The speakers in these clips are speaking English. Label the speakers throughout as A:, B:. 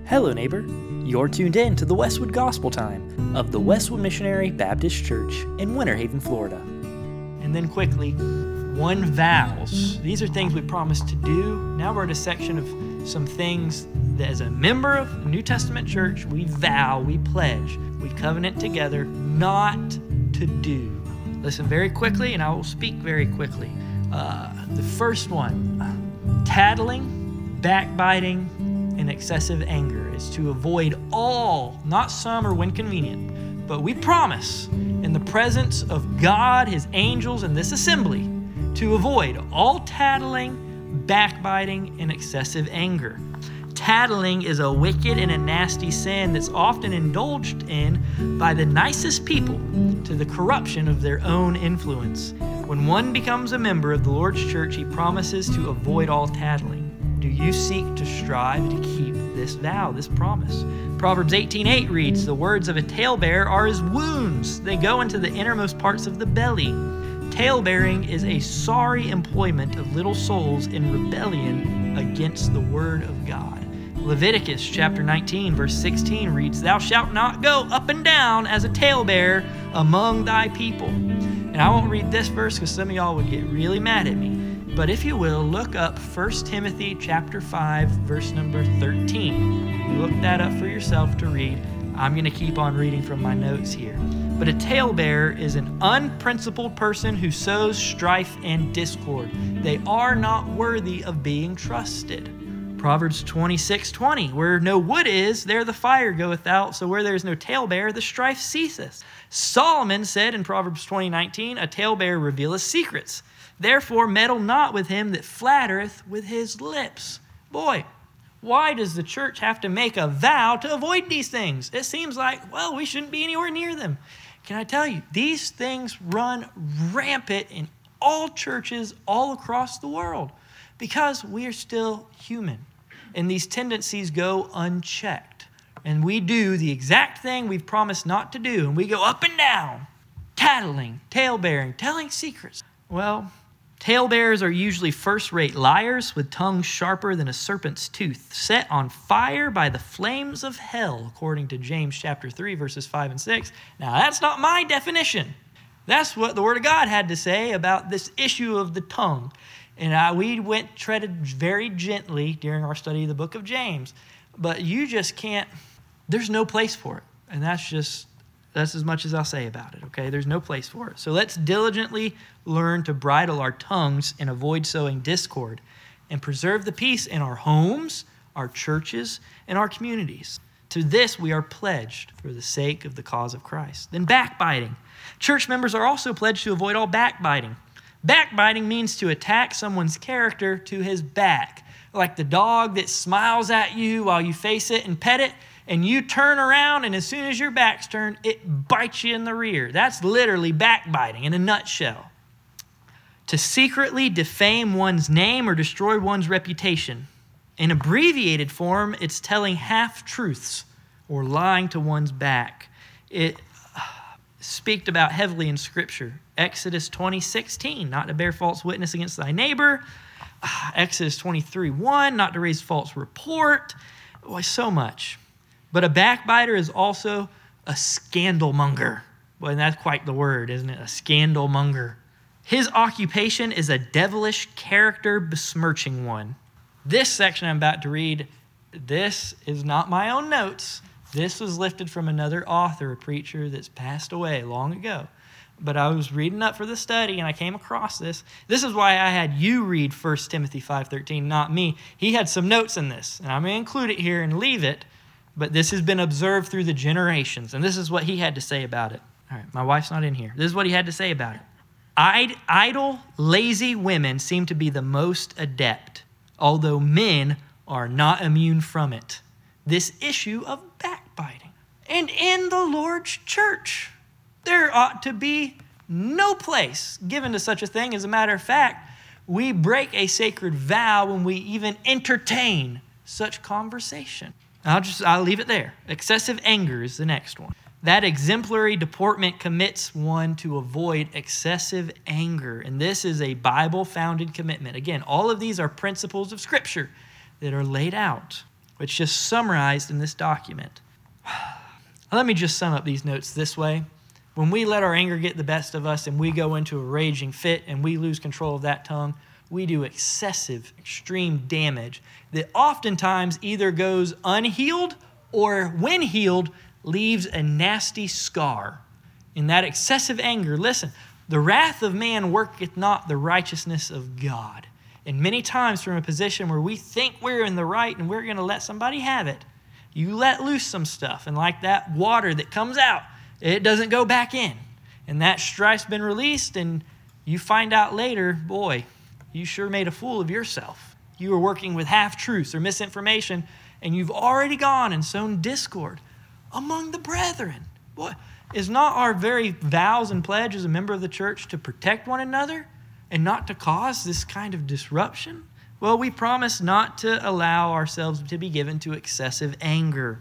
A: Hello, neighbor. You're tuned in to the Westwood Gospel Time of the Westwood Missionary Baptist Church in Winter Haven, Florida. And then quickly, one vows. These are things we promised to do. Now we're at a section of some things that as a member of a New Testament church, we vow, we pledge, we covenant together not to do. Listen very quickly, and I will speak very quickly. The first one, tattling, backbiting, and excessive anger is to avoid all, not some or when convenient, but we promise in the presence of God, His angels, and this assembly to avoid all tattling, backbiting, and excessive anger. Tattling is a wicked and a nasty sin that's often indulged in by the nicest people to the corruption of their own influence. When one becomes a member of the Lord's church, he promises to avoid all tattling. Do you seek to strive to keep this vow, this promise? Proverbs 18:8 reads, "The words of a talebearer are as wounds. They go into the innermost parts of the belly." Talebearing is a sorry employment of little souls in rebellion against the word of God. Leviticus chapter 19, verse 16 reads, "Thou shalt not go up and down as a talebearer among thy people." And I won't read this verse because some of y'all would get really mad at me. But if you will, look up 1 Timothy chapter 5, verse number 13. Look that up for yourself to read. I'm going to keep on reading from my notes here. But a talebearer is an unprincipled person who sows strife and discord. They are not worthy of being trusted. Proverbs 26:20, "Where no wood is, there the fire goeth out. So where there is no talebearer, the strife ceaseth." Solomon said in Proverbs 20:19, "A talebearer revealeth secrets. Therefore meddle not with him that flattereth with his lips." Boy, why does the church have to make a vow to avoid these things? It seems like, well, we shouldn't be anywhere near them. Can I tell you, these things run rampant in all churches all across the world because we are still human. And these tendencies go unchecked. And we do the exact thing we've promised not to do. And we go up and down, tattling, talebearing, telling secrets. Well, talebearers are usually first-rate liars with tongues sharper than a serpent's tooth, set on fire by the flames of hell, according to James chapter 3, verses 5 and 6. Now, that's not my definition. That's what the Word of God had to say about this issue of the tongue. And we treaded very gently during our study of the book of James. But you just can't, there's no place for it. And that's as much as I'll say about it, okay? There's no place for it. So let's diligently learn to bridle our tongues and avoid sowing discord and preserve the peace in our homes, our churches, and our communities. To this we are pledged for the sake of the cause of Christ. Then backbiting. Church members are also pledged to avoid all backbiting. Backbiting means to attack someone's character to his back, like the dog that smiles at you while you face it and pet it, and you turn around, and as soon as your back's turned, it bites you in the rear. That's literally backbiting in a nutshell. To secretly defame one's name or destroy one's reputation. In abbreviated form, it's telling half-truths or lying to one's back. It speaks about heavily in Scripture. Exodus 20:16, not to bear false witness against thy neighbor. Exodus 23:1, not to raise false report. Boy, so much. But a backbiter is also a scandalmonger. Boy, that's quite the word, isn't it? A scandalmonger. His occupation is a devilish character besmirching one. This section I'm about to read, this is not my own notes. This was lifted from another author, a preacher that's passed away long ago. But I was reading up for the study and I came across this. This is why I had you read 1 Timothy 5:13, not me. He had some notes in this, and I'm going to include it here and leave it. But this has been observed through the generations, and this is what he had to say about it. All right, my wife's not in here. This is what he had to say about it. Idle, lazy women seem to be the most adept, although men are not immune from it. This issue of backbiting. And in the Lord's church, there ought to be no place given to such a thing. As a matter of fact, we break a sacred vow when we even entertain such conversation. I'll leave it there. Excessive anger is the next one. That exemplary deportment commits one to avoid excessive anger. And this is a Bible-founded commitment. Again, all of these are principles of Scripture that are laid out. which is just summarized in this document. Let me just sum up these notes this way. When we let our anger get the best of us and we go into a raging fit and we lose control of that tongue, we do excessive, extreme damage that oftentimes either goes unhealed or, when healed, leaves a nasty scar. In that excessive anger, listen, the wrath of man worketh not the righteousness of God. And many times from a position where we think we're in the right and we're going to let somebody have it, you let loose some stuff. And like that water that comes out, it doesn't go back in. And that strife's been released, and you find out later, boy, you sure made a fool of yourself. You were working with half-truths or misinformation, and you've already gone and sown discord among the brethren. Boy, is not our very vows and pledge as a member of the church to protect one another and not to cause this kind of disruption? Well, we promise not to allow ourselves to be given to excessive anger.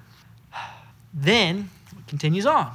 A: Then, it continues on.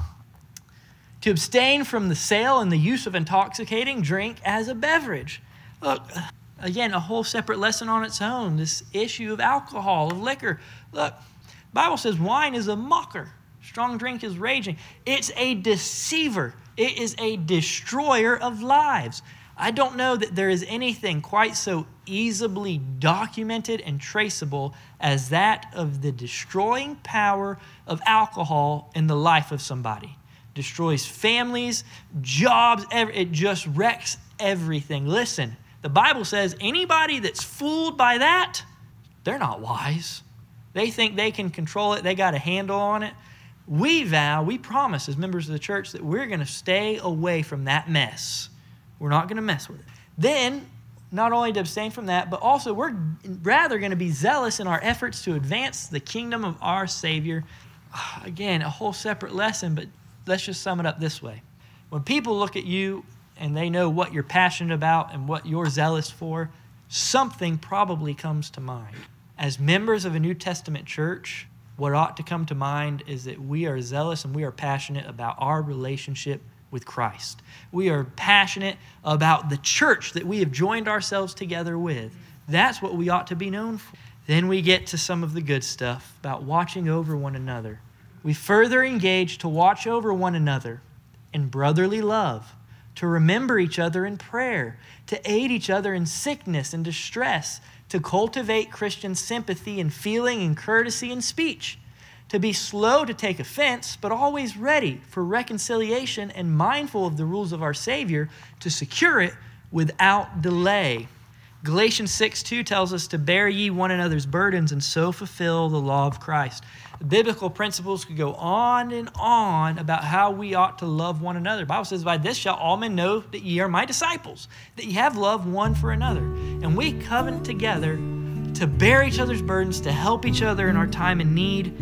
A: To abstain from the sale and the use of intoxicating drink as a beverage. Look, again, a whole separate lesson on its own, this issue of alcohol, of liquor. Look, the Bible says wine is a mocker. Strong drink is raging. It's a deceiver. It is a destroyer of lives. I don't know that there is anything quite so easily documented and traceable as that of the destroying power of alcohol in the life of somebody. Destroys families, jobs, it just wrecks everything. Listen, the Bible says anybody that's fooled by that, they're not wise. They think they can control it. They got a handle on it. We promise as members of the church that we're going to stay away from that mess. We're not going to mess with it. Then, not only to abstain from that, but also we're rather going to be zealous in our efforts to advance the kingdom of our Savior. Again, a whole separate lesson, but let's just sum it up this way. When people look at you and they know what you're passionate about and what you're zealous for, something probably comes to mind. As members of a New Testament church, what ought to come to mind is that we are zealous and we are passionate about our relationship with Christ. We are passionate about the church that we have joined ourselves together with. That's what we ought to be known for. Then we get to some of the good stuff about watching over one another. We further engage to watch over one another in brotherly love, to remember each other in prayer, to aid each other in sickness and distress, to cultivate Christian sympathy and feeling and courtesy in speech, to be slow to take offense, but always ready for reconciliation and mindful of the rules of our Savior to secure it without delay. Galatians 6:2 tells us to bear ye one another's burdens and so fulfill the law of Christ. The biblical principles could go on and on about how we ought to love one another. The Bible says, by this shall all men know that ye are my disciples, that ye have love one for another. And we covenant together to bear each other's burdens, to help each other in our time of need,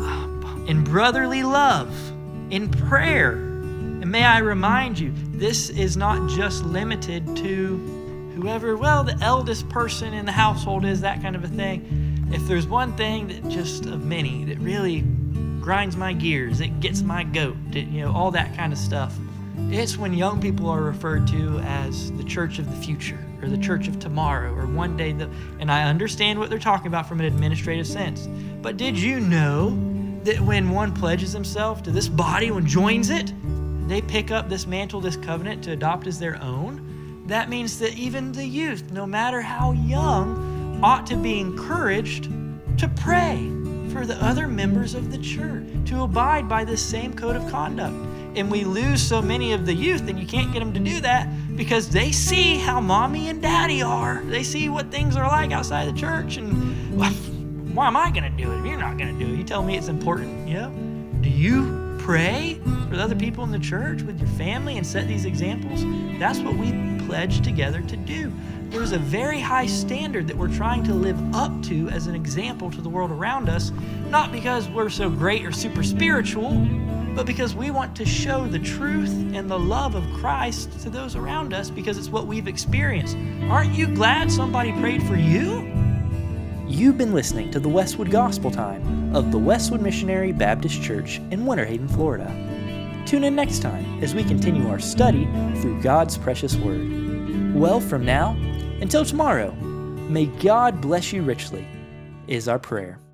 A: in brotherly love, in prayer. And may I remind you, this is not just limited to whoever, the eldest person in the household is, that kind of a thing. If there's one thing that just of many that really grinds my gears, it gets my goat, all that kind of stuff, it's when young people are referred to as the church of the future or the church of tomorrow or one day. And I understand what they're talking about from an administrative sense. But did you know that when one pledges himself to this body, when joins it, they pick up this mantle, this covenant to adopt as their own? That means that even the youth, no matter how young, ought to be encouraged to pray for the other members of the church, to abide by this same code of conduct. And we lose so many of the youth, and you can't get them to do that because they see how mommy and daddy are. They see what things are like outside the church, and why am I going to do it if you're not going to do it? You tell me it's important, Do you pray for the other people in the church with your family and set these examples? That's what we pledge together to do. There's a very high standard that we're trying to live up to as an example to the world around us, not because we're so great or super spiritual, but because we want to show the truth and the love of Christ to those around us because it's what we've experienced. Aren't you glad somebody prayed for you?
B: You've been listening to the Westwood Gospel Time of the Westwood Missionary Baptist Church in Winter Haven, Florida. Tune in next time as we continue our study through God's precious Word. Well, from now until tomorrow, may God bless you richly, is our prayer.